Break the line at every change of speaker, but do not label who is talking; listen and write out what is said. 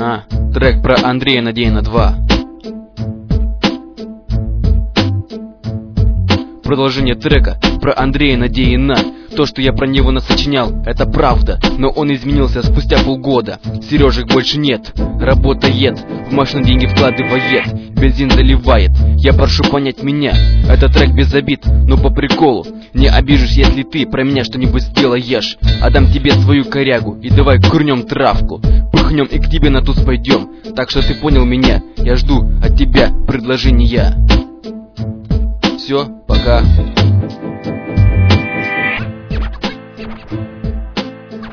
Трек про Андрея Надеина 2. Продолжение трека про Андрея Надеина. То, что я про него насочинял, это правда, но он изменился спустя полгода. Сережек больше нет, работает, в машину деньги вкладывает, бензин заливает. Я прошу понять меня, это трек без обид, но по приколу. Не обижусь, если ты про меня что-нибудь сделаешь. Отдам тебе свою корягу и давай курнем травку, пыхнем и к тебе на туз пойдем. Так что ты понял меня, я жду от тебя предложения. Все, пока.